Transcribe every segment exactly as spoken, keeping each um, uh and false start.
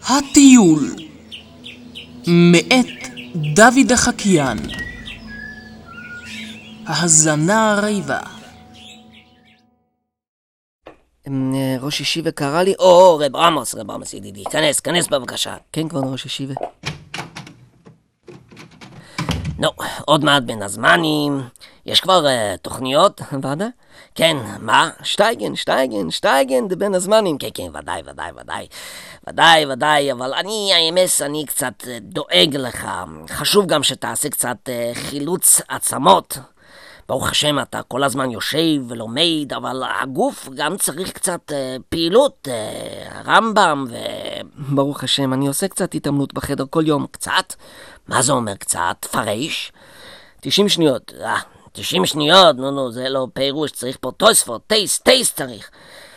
הטיול מאת דוד החקיין. ההזנה רעיבה. ראש ישיבה קרא לי, או רב עמוס, רב עמוס ידידי, כנס, כנס בבקשה. כן, כבוד ראש ישיבה. נו, עוד מעט בין הזמנים, יש כבר uh, תוכניות? ועדה? כן, מה? שטייגן, שטייגן, שטייגן, זה בין הזמנים. כן, כן, ודאי, ודאי, ודאי, ודאי, ודאי, אבל אני, האמס, אני קצת uh, דואג לך. חשוב גם שתעשה קצת uh, חילוץ עצמות. ברוך השם, אתה כל הזמן יושב ולומד, אבל הגוף גם צריך קצת uh, פעילות, uh, רמב"ם ו... ברוך השם, אני עושה קצת התאמנות בחדר כל יום. קצת? מה זה אומר קצת? פרש? תשעים שניות. אה, תשעים שניות, נו נו, זה לא פירוש, צריך פה תוספות, טייס, טייס צריך.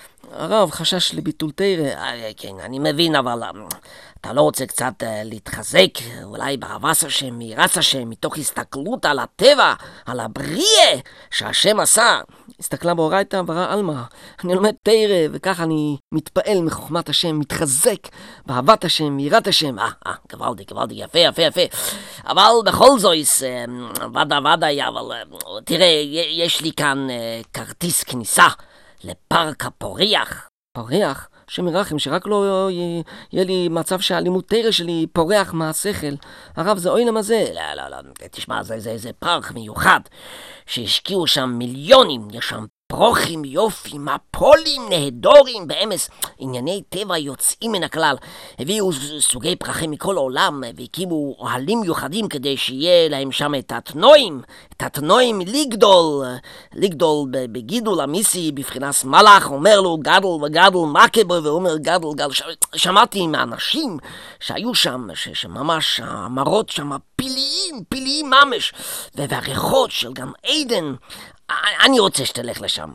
הרב, חשש לביטול תירה. אה, כן, אני מבין, אבל אתה לא רוצה קצת uh, להתחזק, אולי באהבת השם, מיראת השם, מתוך הסתכלות על הטבע, על הבריאה שהשם עשה. הסתכלה באורייתא ברא עלמא. אני לומד תירה, וכך אני מתפעל מחוכמת השם, מתחזק באהבת השם, מיראת השם. אה, אה, גוואלדי, גוואלדי, יפה, יפה, יפה. אבל בכל זאת, ודא ודא, אבל תראה, יש לי כאן uh, כרטיס כניסה לפארק הפורח. פורח? שמרחם, שרק לא יהיה לי מצב שהלימוד תירה שלי פורח מהשכל. הרב, זה אוי למזה. לא, לא, לא, תשמע, זה, זה, זה פארק מיוחד שהשקיעו שם מיליונים, יש שם פרוחים, יופי, מפולים, נהדורים, באמס, ענייני טבע יוצאים מן הכלל. הביאו סוגי פרחים מכל העולם, והקימו אוהלים מיוחדים כדי שיהיה להם שם את התנועים, את התנועים לגדול, לגדול בגידול המיסי, בבחינס מלאך, אומר לו גדל וגדל מקבר, ואומר גדל גדל. ש... שמעתי מהאנשים שהיו שם, ש... שממש המראות שם פיליים, פיליים ממש, והריחות של גם עדן. אני רוצה שתלך לשם.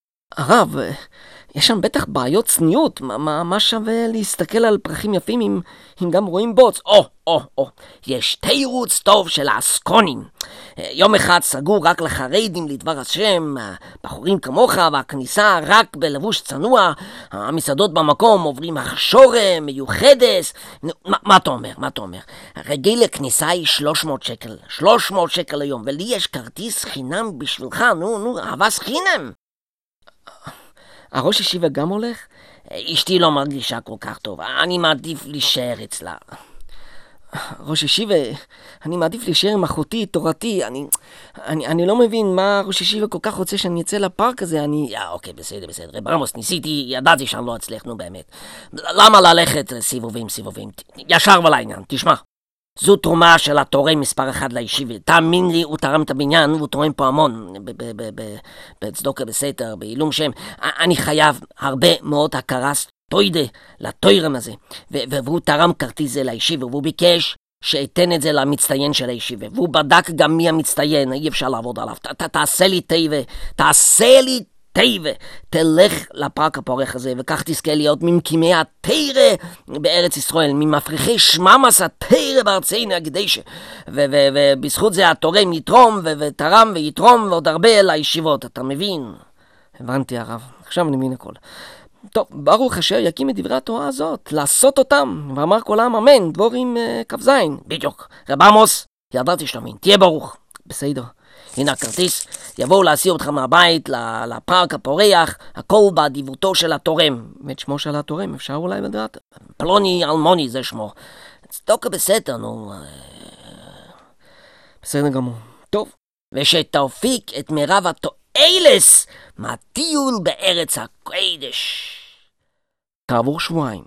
הרב, יש שם בטח בעיות צניעות. מה, מה שווה להסתכל על פרחים יפים אם, אם גם רואים בוץ? או, או, או. יש תירוץ טוב של האסקונים. יום אחד סגור רק לחרדים לדבר השם, בחורים כמוך, והכניסה רק בלבוש צנוע. המסעדות במקום עוברים הכשורה, מיוחדת. מה, מה אתה אומר? מה אתה אומר? רגיל לכניסה היא שלוש מאות שקל. שלוש מאות שקל היום, ולי יש כרטיס חינם בשבילך. נו, נו, אהבס חינם. הראש ישיבה גם הולך? אשתי לא מרגישה כל כך טוב, אני מעדיף להישאר אצלה. ראש ישיבה, אני מעדיף להישאר עם אחותי, תורתי, אני, אני, אני לא מבין מה ראש ישיבה כל כך רוצה שאני אצא לפארק הזה, אני... יא, אוקיי, בסדר, בסדר, רב עמוס, ניסיתי, ידעתי שאני לא אצליח, נו באמת. למה ללכת סיבובים, סיבובים? ישר ולעניין, תשמע. זו תרומה של התורם מספר אחד לישיבה. תאמין לי, הוא תרם את הבניין, הוא תורם פה המון, בצדוקה, בסתר, בעילום שם. אני חייב הרבה מאוד הכרה סטוידה לתורם הזה, והוא תרם כרטיס זה לישיבה, והוא ביקש שאתן את זה למצטיין של הישיבה, והוא בדק גם מי המצטיין, אי אפשר לעבוד עליו. תעשה לי טייבה, תעשה לי טייבה, תלך לפארק הפורח הזה, וכך תזכה להיות ממקימי התירה בארץ ישראל, ממפריחי שממס התירה בארצנו הקדושה, ובזכות זה התורם יתרום, ותרם ויתרום ועוד הרבה לישיבות, אתה מבין? הבנתי הרב, עכשיו אני מבין הכל. טוב, ברוך אשר יקים את דברי התורה הזאת, לעשות אותם, ואמר כל העם אמן, דבורים uh, כבזין. בדיוק, רב עמוס, ידעתי שתאמין, תהיה ברוך. בסדר. הנה הכרטיס, יבואו להסיע אותך מהבית לפארק הפורח, הכל באדיבותו של התורם. ואת שמו של התורם, אפשר אולי לדעת? פלוני אלמוני זה שמו. צדוקה בסתר, נו. בסדר גמור. טוב. ושתופיק את מרב התועלס מהטיול בארץ הקודש. כעבור שבועיים.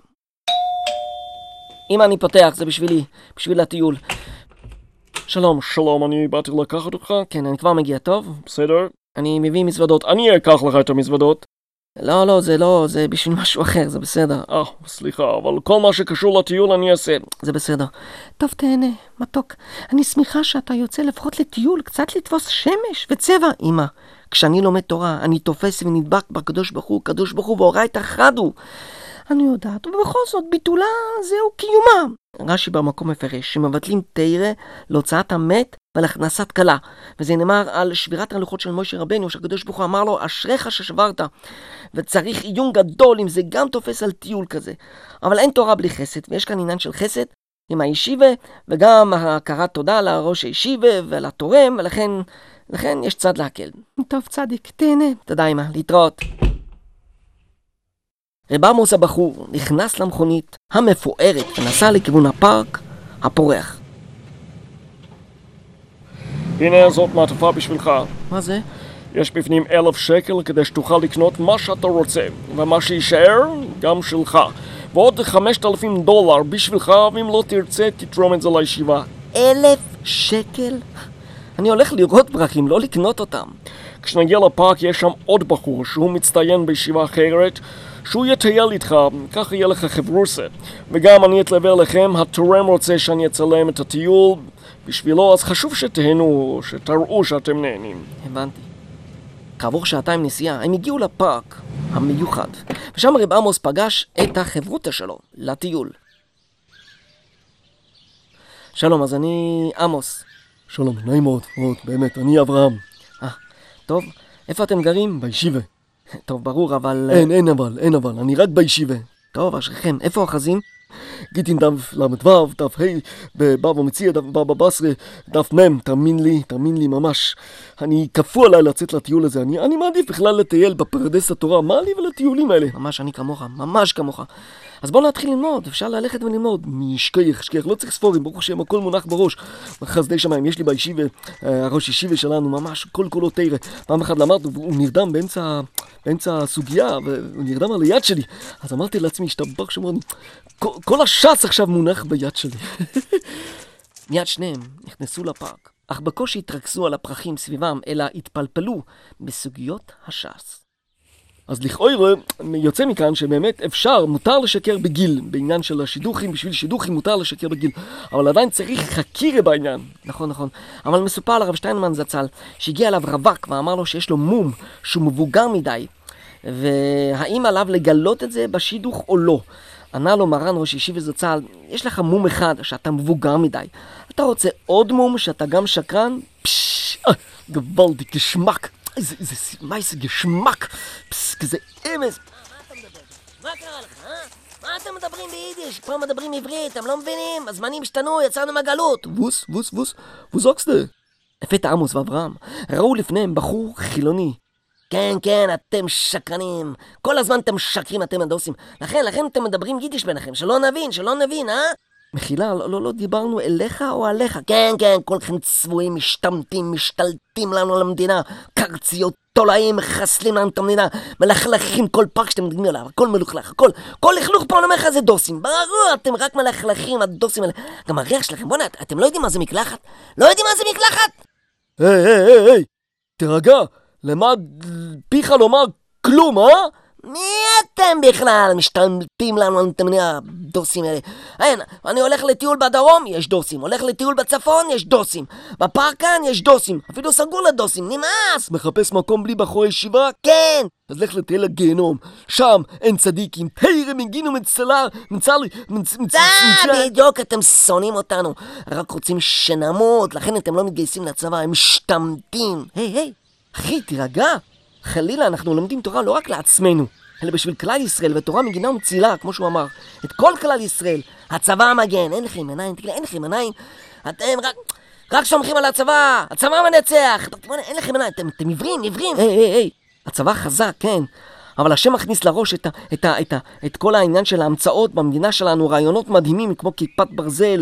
אם אני פותח, זה בשבילי, בשביל הטיול. שלום, שלום, אני באתי לקחת אותך. כן, אני כבר מגיע, טוב? בסדר. אני מביא מזוודות. אני אקח לך את המזוודות. לא, לא, זה לא, זה בשביל משהו אחר, זה בסדר. אה, סליחה, אבל כל מה שקשור לטיול אני אעשה. זה בסדר. טוב, תהנה, מתוק. אני שמחה שאתה יוצא לפחות לטיול, קצת לתפוס שמש וצבע. אמא, כשאני לומד תורה, אני תופס ונדבק בקדוש ברוך הוא, קדוש ברוך הוא ואורייתא חד הוא. אני יודעת, ובכל זאת ביטולה זהו קיומה. רש"י במקום מפרש שמבטלים תירה להוצאת המת ולהכנסת כלה, וזה נאמר על שבירת הלוחות של משה רבנו, שהקדוש ברוך הוא אמר לו אשריך ששברת, וצריך עיון גדול אם זה גם תופס על טיול כזה. אבל אין תורה בלי חסד, ויש כאן עניין של חסד עם הישיבה, וגם הכרת תודה לראש הישיבה ולתורם, ולכן לכן יש צד להקל. טוב צדיק, תהנה, תודה אמא, להתראות. רב עמוס הבחור נכנס למכונית המפוארת ונסע לכיוון הפארק הפורח. הנה זאת מעטפה בשבילך. מה זה? יש בפנים אלף שקל כדי שתוכל לקנות מה שאתה רוצה, ומה שישאר גם שלך. ועוד חמשת אלפים דולר בשבילך, ואם לא תרצה תתרום את זה לישיבה. אלף שקל? אני הולך לראות פרחים, לא לקנות אותם. כשנגיע לפארק יש שם עוד בחור שהוא מצטיין בישיבה אחרת, שהוא יטייל איתך, ככה יהיה לך חברוסה. וגם אני אתלווה לכם, התורם רוצה שאני אצלם את הטיול בשבילו, אז חשוב שתהנו, שתראו שאתם נהנים. הבנתי. כעבור שעתיים נסיעה, הם הגיעו לפארק המיוחד, ושם רב עמוס פגש את החברותה שלו לטיול. שלום, אז אני עמוס. שלום, נעים מאוד, מאוד, באמת, אני אברהם. אה, טוב, איפה אתם גרים? בישיבה. טוב, ברור, אבל... אין, אין אבל, אין אבל, אני רק בישיבה. טוב, אשריכם, איפה החזים? גיטין דף למדו, דף ה' בבבא מציע, דף בבא בסרה, דף מם, תאמין לי, תאמין לי ממש. אני כפו עליי לצאת לטיול הזה, אני, אני מעדיף בכלל לטייל בפרדס התורה, מה לי ולטיולים האלה? ממש אני כמוך, ממש כמוך. אז בואו נתחיל ללמוד, אפשר ללכת וללמוד. משכייך, שכייך, לא צריך ספורים, ברוך השם, הכל מונח בראש. חסדי שמיים, יש לי בישיבה, הראש ישיבה שלנו, ממש כל קולות תירה. פעם אחת למדנו, והוא נרדם באמצע, באמצע הסוגיה, והוא נרדם על היד שלי. אז אמרתי לעצמי, השתבח שמוני, כל, כל השץ עכשיו מונח ביד שלי. מיד שניהם נכנסו לפארק, אך בקושי התרכזו על הפרחים סביבם, אלא התפלפלו בסוגיות הש"ס. אז לכאורה יוצא מכאן שבאמת אפשר, מותר לשקר בגיל, בעניין של השידוכים, בשביל שידוכים מותר לשקר בגיל, אבל עדיין צריך חקירה בעניין. נכון, נכון. אבל מסופר על הרב שטיינמן זצ"ל, שהגיע אליו רווק ואמר לו שיש לו מום, שהוא מבוגר מדי, והאם עליו לגלות את זה בשידוך או לא. ענה לו מרן ראש ישיבה זצ"ל, יש לך מום אחד שאתה מבוגר מדי, אתה רוצה עוד מום שאתה גם שקרן? פשש, גוואלדי, גשמק. איזה, איזה, מה איזה גשמק? פס, כזה אמס. מה אתה מדבר? מה קרה לך, אה? מה אתם מדברים ביידיש? כבר מדברים עברית, אתם לא מבינים? הזמנים השתנו, יצאנו מהגלות. ווס, ווס, ווס, ווס אוקסטה. לפתע עמוס ואברהם ראו לפניהם בחור חילוני. כן, כן, אתם שקרנים. כל הזמן אתם שקרים, אתם הדוסים. לכן, לכן אתם מדברים יידיש ביניכם, שלא נבין, שלא נבין, אה? מחילה, לא, לא, לא דיברנו אליך או עליך. כן, כן, כולכם צבועים, משתמטים, משתלטים לנו על המדינה. קרציות, תולעים, מחסלים לנו את המדינה. מלכלכים כל פארק שאתם מדגמים עליו, הכל מלוכלך, הכל. כל לכלוך פה אומר לך זה דוסים. ברור, אתם רק מלכלכים, הדוסים האלה. גם הריח שלכם, בוא'נה, אתם לא יודעים מה זה מקלחת? לא יודעים מה זה מקלחת? היי, היי, היי, היי, תרגע. למה פיך לומר כלום, אה? מי אתם בכלל? משתלטים לנו על הדוסים האלה. אין, אני הולך לטיול בדרום, יש דוסים. הולך לטיול בצפון, יש דוסים. בפארק כאן יש דוסים. אפילו סגור לדוסים, נמאס. מחפש מקום בלי בחורי ישיבה? כן. אז לך לטייל הגיהנום. שם אין צדיקים. תראה, מגינו מצלר, מצלי, מצלי. דה, בדיוק, אתם שונאים אותנו. רק רוצים שנמות, לכן אתם לא מתגייסים לצבא, הם משתמטים. היי, היי. אחי, תירגע. חלילה, אנחנו לומדים תורה לא רק לעצמנו, אלא בשביל כלל ישראל, ותורה מגינה ומצילה, כמו שהוא אמר. את כל כלל ישראל. הצבא המגן, אין לכם עיניים, תגיד, אין לכם עיניים. אתם רק, רק סומכים על הצבא. הצבא מנצח. אין לכם עיניים, אתם, אתם עיוורים, עיוורים. היי, היי, היי. הצבא חזק, כן. אבל השם מכניס לראש את, ה, את, ה, את, ה, את כל העניין של ההמצאות במדינה שלנו, רעיונות מדהימים כמו כיפת ברזל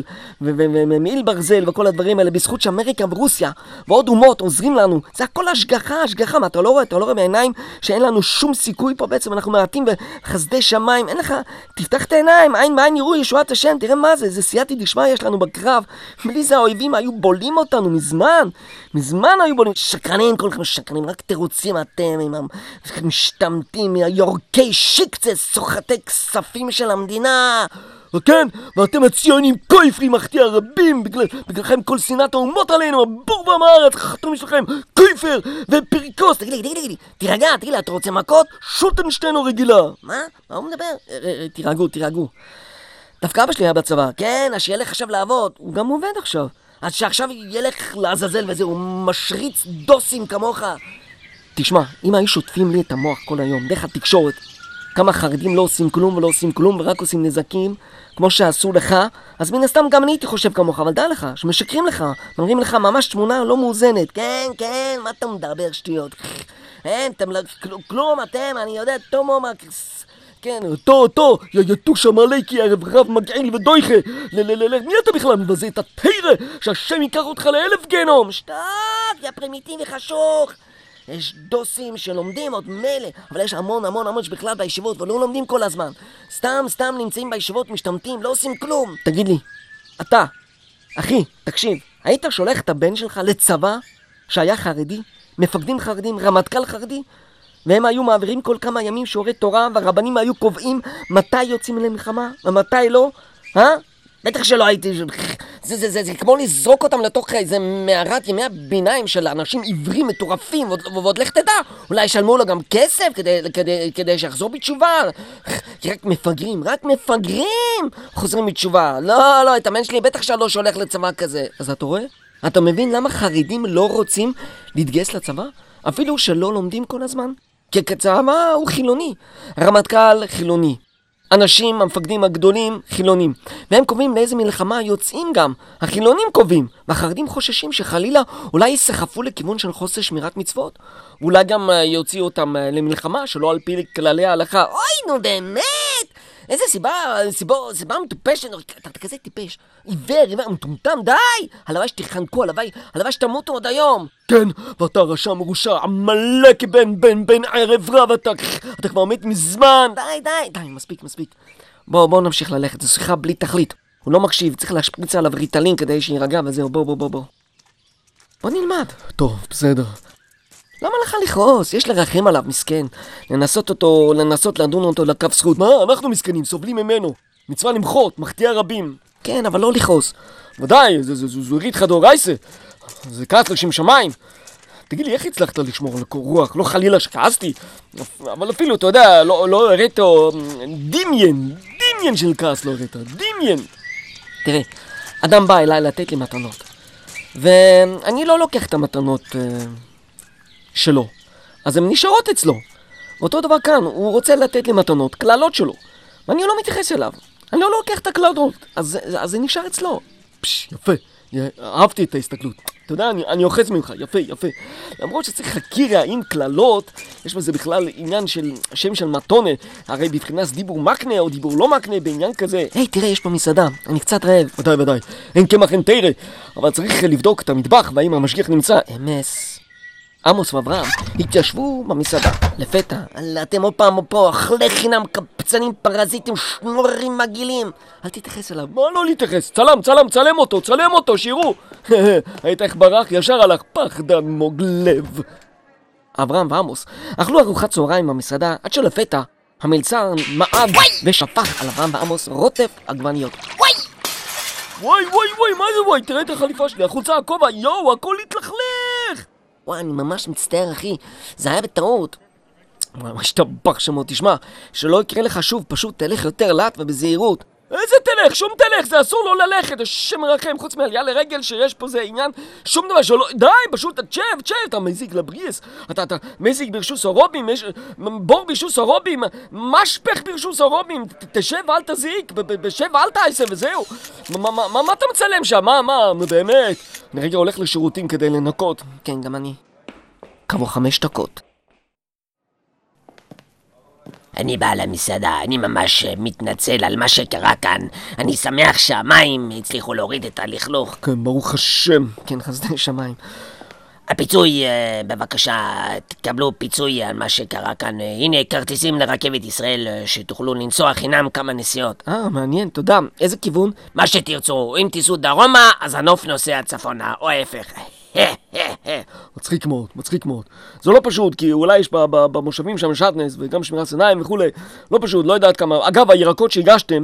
ומעיל ברזל וכל הדברים האלה, בזכות שאמריקה ורוסיה ועוד אומות עוזרים לנו. זה הכל השגחה, השגחה. מה, אתה לא רואה? אתה לא רואה בעיניים שאין לנו שום סיכוי פה בעצם, אנחנו מעטים בחסדי שמיים. אין לך, תפתח את העיניים, עין בעין יראו ישועת השם, תראה מה זה, זה סייעתא דשמיא יש לנו בקרב. בלי זה האויבים היו בולים אותנו מזמן, מזמן היו בולים. שקרנים, כולכם שקרנים, רק תירוצים אתם עם המשתמטים, יורקי שיקצה, סוחטי כספים של המדינה. וכן, ואתם הציונים כויפרים מחטיא הרבים, בגלל, בגללכם כל שנאת האומות עלינו, הבור ועם הארץ, החתום שלכם, כויפר ופריקוס. תגיד לי, תגיד לי, תגיד לי, תירגע, תגיד לי, אתה רוצה מכות? שוטנשטיין או רגילה? מה? מה הוא מדבר? תירגעו, תירגעו. דווקא אבא שלי היה בצבא, כן, אז שילך עכשיו לעבוד, הוא גם עובד עכשיו. אז שעכשיו ילך לעזאזל וזה, הוא משריץ דוסים כמוך. תשמע, אם היו שוטפים לי את המוח כל היום, דרך התקשורת, כמה חרדים לא עושים כלום ולא עושים כלום ורק עושים נזקים, כמו שעשו לך, אז מן הסתם גם אני הייתי חושב כמוך, אבל דע לך, שמשקרים לך, מראים לך ממש תמונה לא מאוזנת. כן, כן, מה אתה מדבר שטויות? אין, אתם לא... כלום, אתם, אני יודע, תומו מה... כן, אותו, אותו, יתוש המלאקי, ערב רב מגעיל ודויכה. מי אתה בכלל מבזה את התירה, שהשם ייקח אותך לאלף גנום? שטוק, יא פרימיטיבי חשוך. יש דוסים שלומדים עוד מלא, אבל יש המון המון המון שבכלל בישיבות ולא לומדים כל הזמן. סתם סתם נמצאים בישיבות, משתמטים, לא עושים כלום. תגיד לי, אתה, אחי, תקשיב, היית שולח את הבן שלך לצבא שהיה חרדי, מפקדים חרדים, רמטכ"ל חרדי, והם היו מעבירים כל כמה ימים שיעורי תורה, והרבנים היו קובעים מתי יוצאים למלחמה ומתי לא? אה? בטח שלא הייתי... זה, זה, זה, זה כמו לזרוק אותם לתוך איזה מערת ימי הביניים של אנשים עיוורים מטורפים, ועוד, ועוד לך תדע, אולי ישלמו לו גם כסף כדי, כדי, כדי שיחזור בתשובה. רק מפגרים, רק מפגרים חוזרים בתשובה. לא, לא, את הבן שלי בטח שלא שולח לצבא כזה. אז אתה רואה? אתה מבין למה חרדים לא רוצים להתגייס לצבא? אפילו שלא לומדים כל הזמן? כי הצבא הוא חילוני. רמטכ"ל חילוני. אנשים, המפקדים הגדולים, חילונים. והם קובעים לאיזה מלחמה יוצאים גם. החילונים קובעים. והחרדים חוששים שחלילה אולי יסחפו לכיוון של חוסר שמירת מצוות. אולי גם יוציאו אותם למלחמה שלא על פי כללי ההלכה. אוי, נו באמת! איזה סיבה, סיבה, סיבה מטופשת, אתה, אתה כזה טיפש. עיוור, עיוור, מטומטם, די! הלוואי שתחנקו, הלוואי, הלוואי שתמותו עוד היום. כן, ואתה רשע מרושע, עמלק בן בן בן ערב רב, אתה, אתה כבר מת מזמן. די, די, די, מספיק, מספיק. בוא, בוא נמשיך ללכת, זו שיחה בלי תכלית. הוא לא מקשיב, צריך להשפריץ עליו ריטלין כדי שירגע וזהו, בוא, בוא, בוא, בוא. בוא נלמד. טוב, בסדר. למה לך לכעוס? יש לרחם עליו, מסכן. לנסות אותו, לנסות לדון אותו לקו זכות. מה? אנחנו מסכנים, סובלים ממנו. מצווה למחות, מחטיאה רבים. כן, אבל לא לכעוס. ודאי, זו ריתחא דאורייסה. זה כעס לשם שמיים. תגיד לי, איך הצלחת לשמור על קור רוח? לא חלילה שכעסתי. אבל אפילו, אתה יודע, לא, לא הראת דמיין. דמיין של כעס לא הראת. דמיין. תראה, אדם בא אליי לתת לי מתנות. ואני לא לוקח את המתנות... שלו. אז הן נשארות אצלו. אותו דבר כאן, הוא רוצה לתת לי מתנות, כללות שלו. ואני לא מתייחס אליו. אני לא לוקח את הכללות, אז, אז זה נשאר אצלו. פש, יפה. אהבתי את ההסתכלות. אתה יודע, אני, אני אוחז ממך, יפה, יפה. למרות שצריך להכיר האם כללות, יש בזה בכלל עניין של שם של מתונה. הרי בבחינת דיבור מקנה או דיבור לא מקנה בעניין כזה. היי, תראה, יש פה מסעדה, אני קצת רעב. ודאי, ודאי. אין קמח, אין תירה. אבל צריך לבדוק את המטבח והאם המשגיח נמצא. אמס. עמוס ואברהם התיישבו במסעדה. לפתע, אתם עוד פעם פה, אכלי חינם, קפצנים, פרזיטים, שנוררים מגעילים. אל תתייחס אליו. מה לא להתייחס? צלם, צלם, צלם אותו, צלם אותו, שיראו. היית איך ברח, ישר הלך, פחדן מוגלב. אברהם ועמוס אכלו ארוחת צהריים במסעדה, עד שלפתע המלצר מעד ושפך על אברהם ועמוס רוטף עגבניות. וואי! וואי, וואי, וואי, מה זה וואי? תראה את החליפה שלי, החולצה, הכובע, יואו, הכל התלכלך. וואי, אני ממש מצטער, אחי. זה היה בטעות. וואי, מה שתבח שמות, תשמע, שלא יקרה לך שוב, פשוט תלך יותר לאט ובזהירות. איזה תלך? שום תלך, זה אסור לא ללכת, השם מרחם, חוץ מעלייה לרגל שיש פה זה עניין, שום דבר שלא, די, פשוט, תשב, תשב, אתה מזיק לבריאס, אתה, אתה מזיק ברשוס הרובים, יש, בור ברשוס הרובים, משפך ברשוס הרובים, תשב, אל תזיק, בשב, אל תעשה, וזהו. מה, מה, מה, מה אתה מצלם שם? מה, מה, באמת? אני רגע הולך לשירותים כדי לנקות. כן, גם אני. כעבור חמש דקות. אני בא למסעדה, אני ממש מתנצל על מה שקרה כאן. אני שמח שהמים הצליחו להוריד את הלכלוך. כן, ברוך השם. כן, חסדי שמיים. הפיצוי, בבקשה, תקבלו פיצוי על מה שקרה כאן. הנה, כרטיסים לרכבת ישראל שתוכלו לנסוע חינם כמה נסיעות. אה, מעניין, תודה. איזה כיוון? מה שתרצו. אם תיסעו דרומה, אז הנוף נוסע צפונה, או ההפך. מצחיק מאוד, מצחיק מאוד. זה לא פשוט, כי אולי יש במושבים שם שטנס וגם שמירת סיני וכולי. לא פשוט, לא יודעת כמה. אגב, הירקות שהגשתם,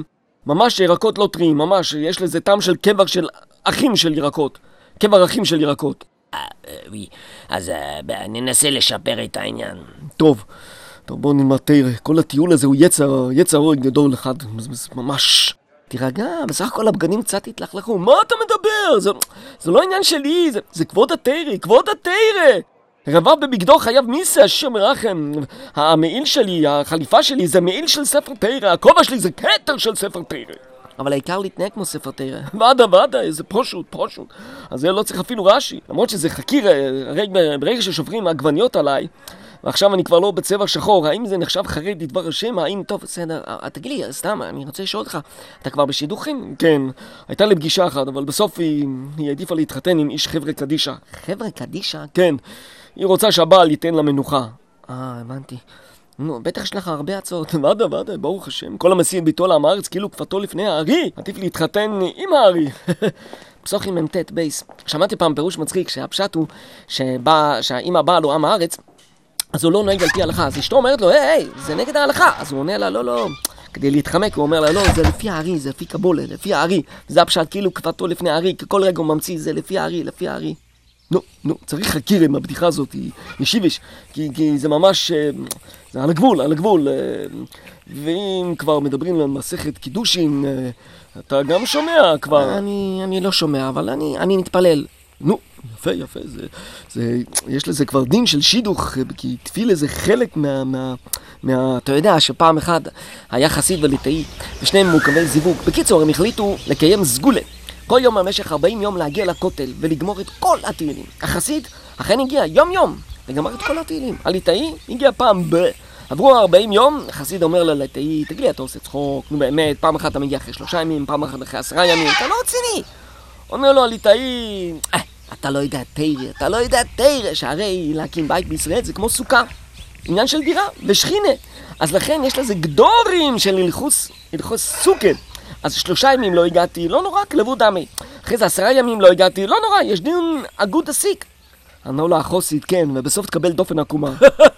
ממש ירקות לא טריים, ממש, יש לזה טעם של קבר של אחים של ירקות. קבר אחים של ירקות. אה, וואי, אז אה, ננסה לשפר את העניין. טוב, טוב, בואו נלמד תראה. כל הטיול הזה הוא יצר, יצר אור גדול אחד, ממש. תירגע, בסך הכל הבגדים קצת התלכלכו. מה אתה מדבר? זה, זה לא עניין שלי, זה, זה כבוד התרא, כבוד התרא. רבב בבגדו חייב מיסה, השם מרחם. המעיל שלי, החליפה שלי, זה מעיל של ספר תרא, הכובע שלי זה כתר של ספר תרא. אבל העיקר להתנהג כמו ספר תרא. ועדה, ועדה, זה פשוט, פשוט. אז זה לא צריך אפילו רש"י. למרות שזה חקיר, הרי ברגע ששופרים עגבניות עליי, ועכשיו אני כבר לא בצבע שחור, האם זה נחשב חרד לדבר השם? האם טוב, בסדר, תגיד לי, סתם, אני רוצה לשאול אותך, אתה כבר בשידוכים? כן, הייתה לי פגישה אחת, אבל בסוף היא, היא העדיפה להתחתן עם איש חבר'ה קדישה. חבר'ה קדישה? כן, היא רוצה שהבעל ייתן לה מנוחה. אה, הבנתי. נו, בטח יש לך הרבה הצעות. ועדה, ועדה, ברוך השם. כל המסיר ביתו לעם הארץ כאילו כפתו לפני הארי. עדיף להתחתן עם הארי. פסוחים ממתת בייס. שמעתי פעם פירוש מצחיק שהפשט הוא שבא, שאם הבעל הוא עם הארץ, אז הוא לא נוהג על פי ההלכה. אז אשתו אומרת לו, היי, היי, זה נגד ההלכה. אז הוא עונה לה, לא, לא. כדי להתחמק, הוא אומר לה, לא, זה לפי הארי, זה לפי קבולה, לפי הארי. זה הפשט כאילו כפתו לפני הארי, כי כל רגע הוא ממציא, זה לפי הארי, לפי הארי. נו, נו, צריך חקיר עם הבדיחה הזאת, ישיבש, כי, כי זה ממש, זה על הגבול, על הגבול. ואם כבר מדברים על מסכת קידושין, אתה גם שומע כבר. אני, אני לא שומע, אבל אני, אני מתפלל. נו, יפה, יפה, זה, זה, יש לזה כבר דין של שידוך, כי תפילה זה חלק מה, מה, מה... אתה יודע שפעם אחד היה חסיד וליטאי, ושניהם מוקמי זיווג. בקיצור, הם החליטו לקיים סגולה. כל יום במשך ארבעים יום להגיע לכותל ולגמור את כל התהילים. החסיד אכן הגיע יום יום וגמר את כל התהילים. הליטאי הגיע פעם ב... עברו ארבעים יום, החסיד אומר לליטאי, תגיד לי, אתה עושה צחוק, נו באמת, פעם אחת אתה מגיע אחרי שלושה ימים, פעם אחת אחרי עשרה ימים, אתה לא רציני. אומר לו הליטאי, אה, אתה לא יודע תרא, אתה לא יודע תרא, שהרי להקים בית בישראל זה כמו סוכה. עניין של דירה ושכינה. אז לכן יש לזה גדורים של הלכוס, הלכוס סוכה. אז שלושה ימים לא הגעתי, לא נורא, כלבו דמי. אחרי זה עשרה ימים לא הגעתי, לא נורא, יש דין אגוד עסיק. ענו לה החוסית, כן, ובסוף תקבל דופן עקומה.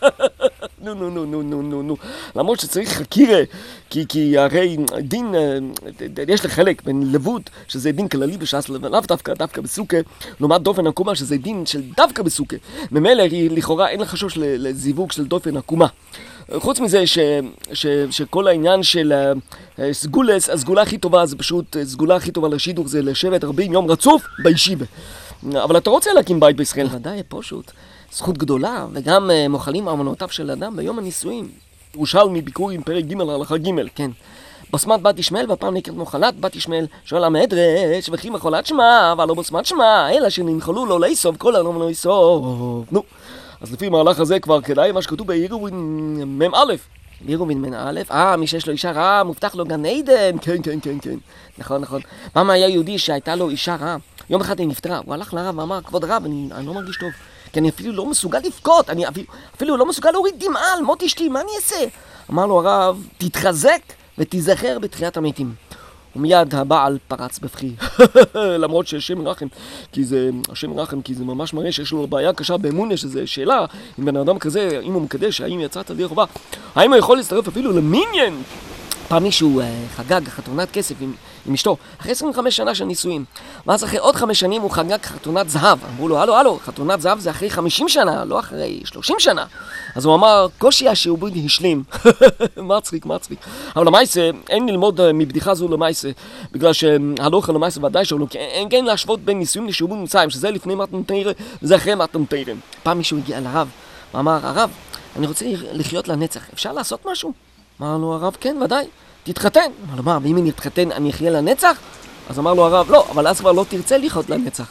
נו, נו, נו, נו, נו, נו, נו. למרות שצריך חקירה, כי, כי הרי דין, יש לחלק בין לבוד, שזה דין כללי בש"ס, ולאו דווקא, דווקא בסוכה, לעומת דופן עקומה, שזה דין של דווקא בסוכה. ממילא, לכאורה, אין לחשוש לזיווג של דופן עקומה. חוץ מזה ש, ש, שכל העניין של סגולס, הסגולה הכי טובה זה פשוט, סגולה הכי טובה לשידוך זה לשבת ארבעים יום רצוף בישיבה. אבל אתה רוצה להקים בית בישראל? ודאי, פשוט. זכות גדולה, וגם uh, מוחלים אמונותיו של אדם ביום הנישואים. ירושלמי ביקורים פרק ג' הלכה ג'. כן. בסמת בת ישמעאל, והפעם נקראת מוחלת בת ישמעאל, שואל המדרש, וכי מחולת שמה, אבל לא בסמת שמה, אלא שננחלו לו לאסוף, כל העולם לא יסוף. נו. אז לפי המהלך הזה כבר כדאי מה שכתוב בעירובין מ"א. בעירובין מ"א? אה, מי שיש לו אישה רעה, מובטח לו גן עדן. כן, כן, כן, כן. נכון, נכון. פעם היה יהודי שהייתה לו אישה רעה. יום אחד היא נפטרה, הוא הלך לרב ואמר, כבוד רב, אני, אני לא מרגיש טוב. כי אני אפילו לא מסוגל לבכות, אני אפילו, אפילו לא מסוגל להוריד דמעה על מות אשתי, מה אני אעשה? אמר לו הרב, תתחזק ותיזכר בתחיית המתים. ומיד הבעל פרץ בבכי. למרות שהשם מרחם, כי זה, השם מרחם, כי זה ממש מראה שיש לו בעיה קשה באמונה, שזה שאלה, אם בן אדם כזה, אם הוא מקדש, האם יצאת דרך חובה, האם הוא יכול להצטרף אפילו למיניאן? פעם מישהו uh, חגג חתונת כסף עם, עם אשתו, אחרי עשרים וחמש שנה של נישואים. ואז אחרי עוד חמש שנים הוא חגג חתונת זהב. אמרו לו, הלו, הלו, חתונת זהב זה אחרי חמישים שנה, לא אחרי שלושים שנה. אז הוא אמר, קושי השעבוד השלים. מצחיק, מצחיק. אבל למעשה, אין ללמוד uh, מבדיחה זו למעשה, בגלל שהלוכה למעשה ודאי שלא, כי אין כן להשוות בין נישואים לשעבוד מצרים, שזה לפני מתן תורה וזה אחרי מתן תורה. פעם מישהו הגיע לרב, הוא אמר, הרב, אני רוצה לחיות לנצח, אפשר לעשות משהו? אמר לו הרב, כן, ודאי, תתחתן. אמר לו, מה, ואם אני אתחתן, אני אחיה לנצח? אז אמר לו הרב, לא, אבל אז כבר לא תרצה לחיות לנצח.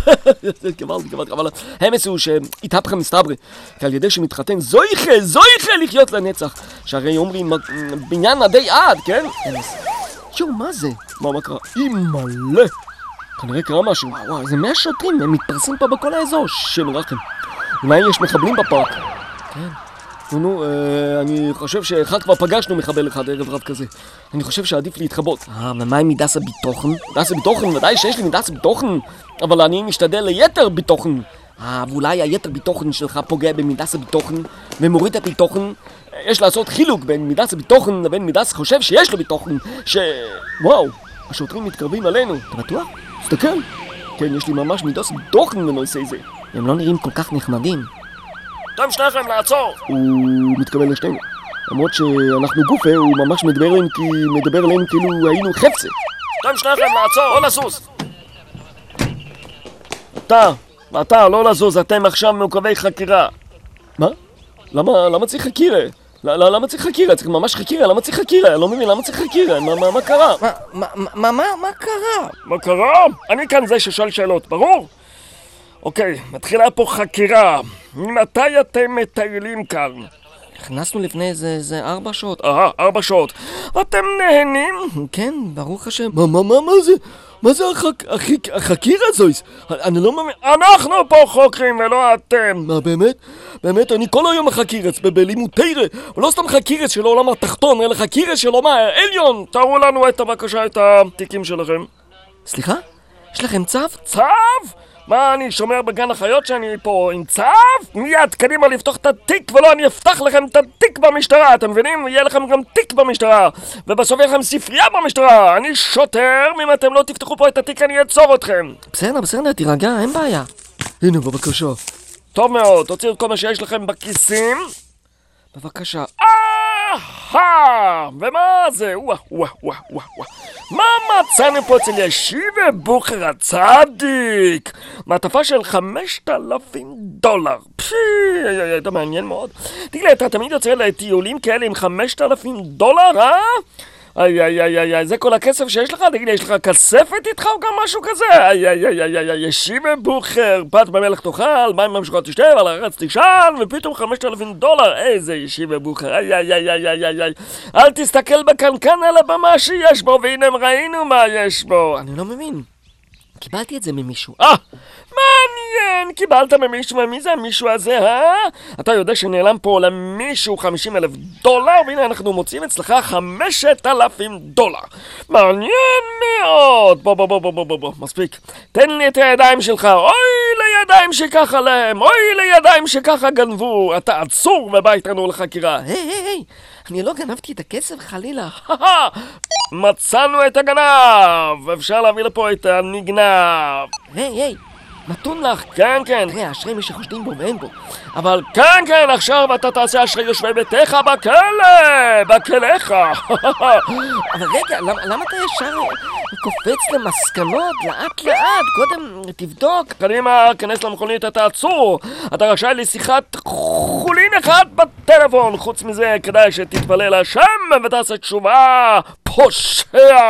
כבלתי, כבלתי, אבל האמס הוא שהתהפכה מסתברי, כי על ידי שמתחתן, זויכה, זויכה לחיות לנצח. שהרי אומרים, בניין עדי עד, כן? אמס. יו, מה זה? מה, מה קרה? אימא'לה. כנראה קרה משהו. וואו, זה מאה שוטרים, הם מתפרסים פה בכל האזור. שם רחם. אולי יש מחבלים בפארק. כן. נו, נו, אה, אני חושב שאחד כבר פגשנו מחבל אחד ערב רב כזה. אני חושב שעדיף להתחבות. אה, ומה עם מידס הביטוחן? מידס הביטוחן, ודאי שיש לי מידס הביטוחן, אבל אני משתדל ליתר ביטוחן. אה, ואולי היתר ביטוחן שלך פוגע במידס הביטוחן ומוריד הביטוחן. יש לעשות חילוק בין מידס הביטוחן לבין מידס חושב שיש לו ביטוחן, ש... וואו, השוטרים מתקרבים עלינו. אתה בטוח? תסתכל. כן, יש לי ממש מידס ביטוחן בנושא זה. הם לא נראים כל כך נחמדים. אתם שניכם לעצור! הוא מתכוון לשתינו. למרות שאנחנו גופה, הוא ממש מדבר אליהם כי מדבר אליהם כאילו היינו חפצה. אתם שניכם לעצור, או לסוס! אתה, אתה, לא לזוז, אתם עכשיו מעוכבי חקירה. מה? למה, למה צריך חקירה? למה צריך חקירה? צריך ממש חקירה, למה צריך חקירה? לא מבין, למה צריך חקירה? מה, מה, מה קרה? מה, מה, מה, מה קרה? מה קרה? אני כאן זה ששאל שאלות, ברור? אוקיי, מתחילה פה חקירה. ממתי אתם מטיילים כאן? נכנסנו לפני איזה, איזה ארבע שעות. אה, ארבע שעות. ואתם נהנים? כן, ברוך השם. מה, מה, מה, מה זה? מה זה החק... החיק... החקירה הזו? אני לא מאמין... אנחנו פה חוקרים ולא אתם. מה, באמת? באמת, אני כל היום החקירץ בלימוד תירה, ולא סתם חקירץ של העולם התחתון, אלא חקירץ של העולם העליון. תראו לנו את הבקשה, את התיקים שלכם. סליחה? יש לכם צו? צו? מה, אני שומר בגן החיות שאני פה עם צו? מיד קדימה לפתוח את התיק, ולא אני אפתח לכם את התיק במשטרה, אתם מבינים? יהיה לכם גם תיק במשטרה, ובסוף יהיה לכם ספרייה במשטרה. אני שוטר, אם אתם לא תפתחו פה את התיק אני אעצור אתכם. בסדר, בסדר, תירגע, אין בעיה. הנה, בבקשה. טוב מאוד, תוציאו את כל מה שיש לכם בכיסים. בבקשה. אהה! ומה זה? וואה, וואה, וואה, וואה, וואה. מה מצאנו פה אצל ישיבה בוכר הצדיק? מעטפה של חמשת אלפים דולר. פשי, זה מעניין מאוד. תגיד לי, אתה תמיד יוצא לטיולים כאלה עם חמשת אלפים דולר, אה? איי איי איי איי איי, זה כל הכסף שיש לך? תגיד לי, יש לך כספת איתך או גם משהו כזה? איי איי איי איי איי, ישיבה בוכר, פת במלך תאכל, מים במשקות תשתה, ועל הארץ תישן, ופתאום חמשת אלפים דולר, איזה ישיבה בוכר, איי איי איי איי איי איי, אל תסתכל בקנקן על הבמה שיש בו, והנה ראינו מה יש בו. אני לא מבין. קיבלתי את זה ממישהו. אה, מעניין, קיבלת ממישהו, ומי זה המישהו הזה, אה? אתה יודע שנעלם פה למישהו חמישים אלף דולר, והנה אנחנו מוצאים אצלך חמשת אלפים דולר. מעניין מאוד. בוא בוא בוא בוא בוא בוא, מספיק. תן לי את הידיים שלך, אוי לידיים שככה להם, אוי לידיים שככה גנבו. אתה עצור ובית לנו לחקירה. היי היי היי, אני לא גנבתי את הכסף חלילה. מצאנו את הגנב, אפשר להביא לפה את הנגנב. היי היי, נתון לך. כן כן. תראה, אשרי מי שחושדים בו ואין בו. אבל כן כן, עכשיו אתה תעשה אשרי יושבי ביתך בכלא, בכליך. אבל רגע, למה, למה אתה ישר קופץ למסקנות? לאט לאט, קודם תבדוק. קדימה, כנס למכונית, אתה עצור. אתה רשאי לשיחת חולין אחד בטלפון. חוץ מזה, כדאי שתתפלל להשם ותעשה תשובה. פושע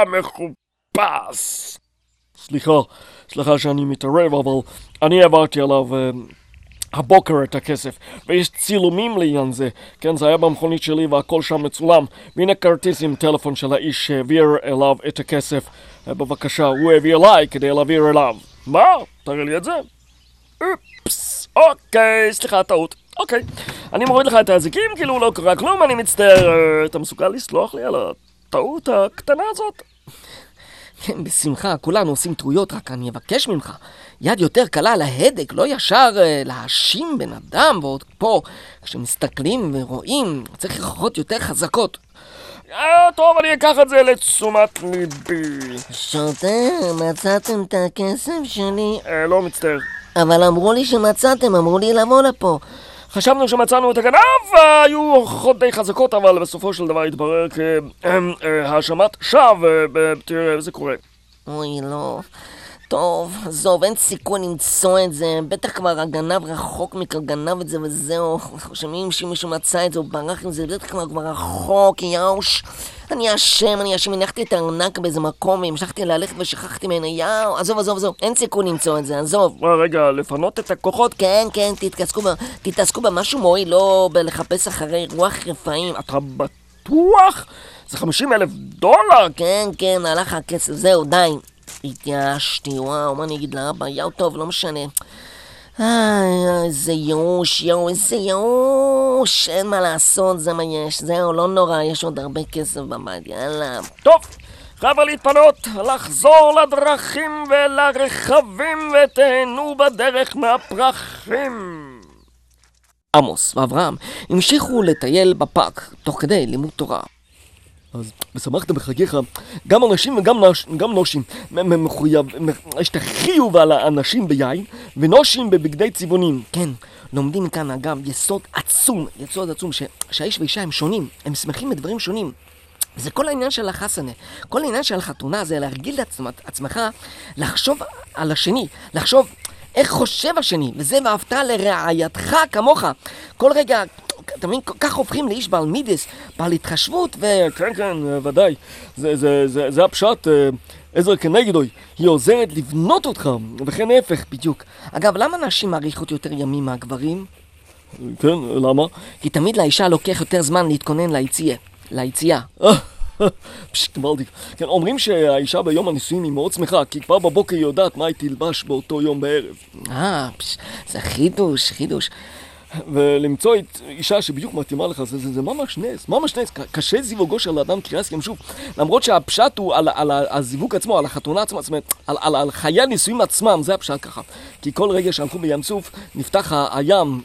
מחופש. סליחה, סליחה שאני מתערב, אבל אני עברתי עליו uh, הבוקר את הכסף, ויש צילומים לעניין זה. כן, זה היה במכונית שלי והכל שם מצולם. והנה כרטיס עם טלפון של האיש שהעביר אליו את הכסף. Uh, בבקשה, הוא העביר אליי כדי להעביר אליו. מה? תראה לי את זה. אופס, אוקיי, סליחה, טעות. אוקיי, אני מוריד לך את האזיקים, כאילו לא קרה כלום, אני מצטער. אתה מסוגל לסלוח לי על הטעות הקטנה הזאת? כן, בשמחה, כולנו עושים טעויות, רק אני אבקש ממך. יד יותר קלה על ההדק, לא ישר אה, להאשים בן אדם, ועוד פה, כשמסתכלים ורואים, צריך רוחות יותר חזקות. אה, טוב, אני אקח את זה לתשומת ליבי. שוטר, מצאתם את הכסף שלי? אה, לא מצטער. אבל אמרו לי שמצאתם, אמרו לי לבוא לפה. חשבנו שמצאנו את הגנב, היו הוכחות די חזקות, אבל בסופו של דבר התברר כהאשמת שווא. תראה, זה קורה. אוי, לא. טוב, עזוב, אין סיכוי למצוא את זה. בטח כבר הגנב רחוק מכאן, גנב את זה וזהו. שומעים שמישהו מצא את זה, הוא ברח עם זה, בטח כבר כבר רחוק, יאוש. אני אשם, אני אשם, הנחתי את הארנק באיזה מקום, והמשכתי ללכת ושכחתי ממנו, יאו. עזוב, עזוב, עזוב, אין סיכוי למצוא את זה, עזוב. מה, רגע, לפנות את הכוחות? כן, כן, תתעסקו, ב... תתעסקו במשהו מועיל, לא בלחפש אחרי רוח רפאים. אתה בטוח? זה חמישים אלף דולר? כן, כן, הלך הכסף, זהו, די. התייאשתי, וואו, מה אני אגיד לאבא? יאו, טוב, לא משנה. איי, איזה ייאוש, יאו, איזה ייאוש. אין מה לעשות, זה מה יש. זהו, לא נורא, יש עוד הרבה כסף בבית, יאללה. טוב, חבל להתפנות, לחזור לדרכים ולרכבים ותהנו בדרך מהפרחים. עמוס ואברהם המשיכו לטייל בפארק תוך כדי לימוד תורה. אז ושמחת בחגיך, גם אנשים וגם נש, גם נושים מ- מ- מחויב, מ- יש את החיוב על האנשים ביין ונושים בבגדי צבעונים. כן, לומדים מכאן אגב יסוד עצום, יסוד עצום, ש- שהאיש ואישה הם שונים, הם שמחים בדברים שונים. זה כל העניין של החסנה, כל העניין של החתונה זה להרגיל את עצמך, עצמך לחשוב על השני, לחשוב איך חושב השני, וזה ואהבת לרעייתך כמוך. כל רגע, אתה מבין, כך הופכים לאיש בעל מידס, בעל התחשבות ו... כן, כן, ודאי. זה, זה, זה, זה הפשט, אה, עזר כנגדוי. היא עוזרת לבנות אותך, וכן ההפך. בדיוק. אגב, למה נשים מעריכות יותר ימים מהגברים? כן, למה? כי תמיד לאישה לוקח יותר זמן להתכונן ליציאה. ליציאה. פשט, מלדיק. כן, אומרים שהאישה ביום הנישואים היא מאוד שמחה, כי כבר בבוקר היא יודעת מה היא תלבש באותו יום בערב. אה, פש, זה חידוש, חידוש. ולמצוא את אישה שבדיוק מתאימה לך, זה, זה, זה ממש נס, ממש נס. קשה זיווגו של אדם קריאס ימשוב. למרות שהפשט הוא על, על, על הזיווג עצמו, על החתונה עצמה, זאת אומרת, על, על, על חיי הנישואים עצמם, זה הפשט ככה. כי כל רגע שהלכו בים סוף, נפתח הים